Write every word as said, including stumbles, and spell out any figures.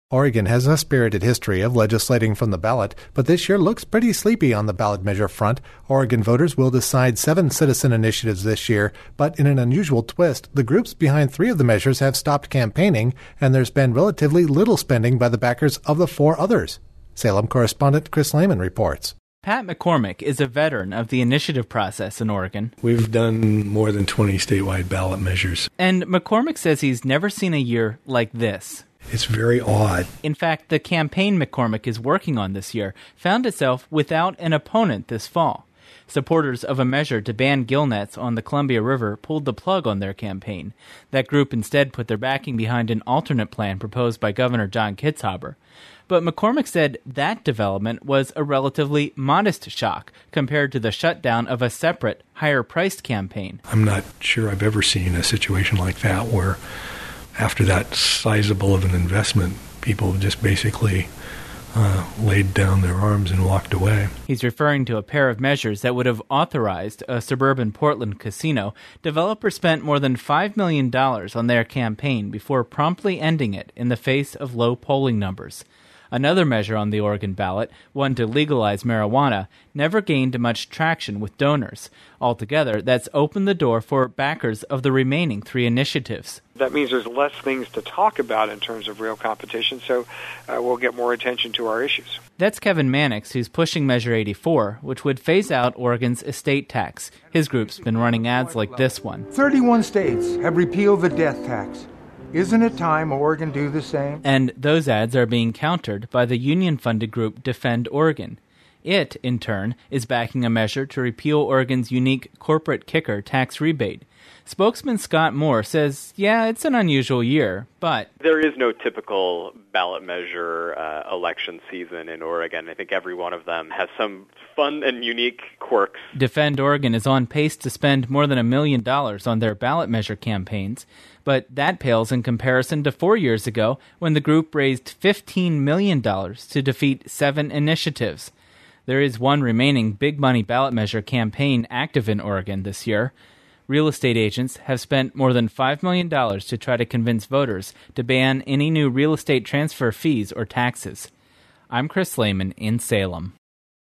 Oregon has a spirited history of legislating from the ballot, but this year looks pretty sleepy on the ballot measure front. Oregon voters will decide seven citizen initiatives this year, but in an unusual twist, the groups behind three of the measures have stopped campaigning, and there's been relatively little spending by the backers of the four others. Salem correspondent Chris Lehman reports. Pat McCormick is a veteran of the initiative process in Oregon. We've done more than twenty statewide ballot measures. And McCormick says he's never seen a year like this. It's very odd. In fact, the campaign McCormick is working on this year found itself without an opponent this fall. Supporters of a measure to ban gill nets on the Columbia River pulled the plug on their campaign. That group instead put their backing behind an alternate plan proposed by Governor John Kitzhaber. But McCormick said that development was a relatively modest shock compared to the shutdown of a separate, higher-priced campaign. I'm not sure I've ever seen a situation like that where after that sizable of an investment, people just basically uh, laid down their arms and walked away. He's referring to a pair of measures that would have authorized a suburban Portland casino. Developers spent more than five million dollars on their campaign before promptly ending it in the face of low polling numbers. Another measure on the Oregon ballot, one to legalize marijuana, never gained much traction with donors. Altogether, that's opened the door for backers of the remaining three initiatives. That means there's less things to talk about in terms of real competition, so uh, we'll get more attention to our issues. That's Kevin Mannix, who's pushing Measure eighty-four, which would phase out Oregon's estate tax. His group's been running ads like this one. thirty-one states have repealed the death tax. Isn't it time Oregon do the same? And those ads are being countered by the union-funded group Defend Oregon. It, in turn, is backing a measure to repeal Oregon's unique corporate kicker tax rebate. Spokesman Scott Moore says, yeah, it's an unusual year, but there is no typical ballot measure uh, election season in Oregon. I think every one of them has some fun and unique quirks. Defend Oregon is on pace to spend more than a million dollars on their ballot measure campaigns, but that pales in comparison to four years ago when the group raised fifteen million dollars to defeat seven initiatives. There is one remaining big-money ballot measure campaign active in Oregon this year. Real estate agents have spent more than five million dollars to try to convince voters to ban any new real estate transfer fees or taxes. I'm Chris Lehman in Salem.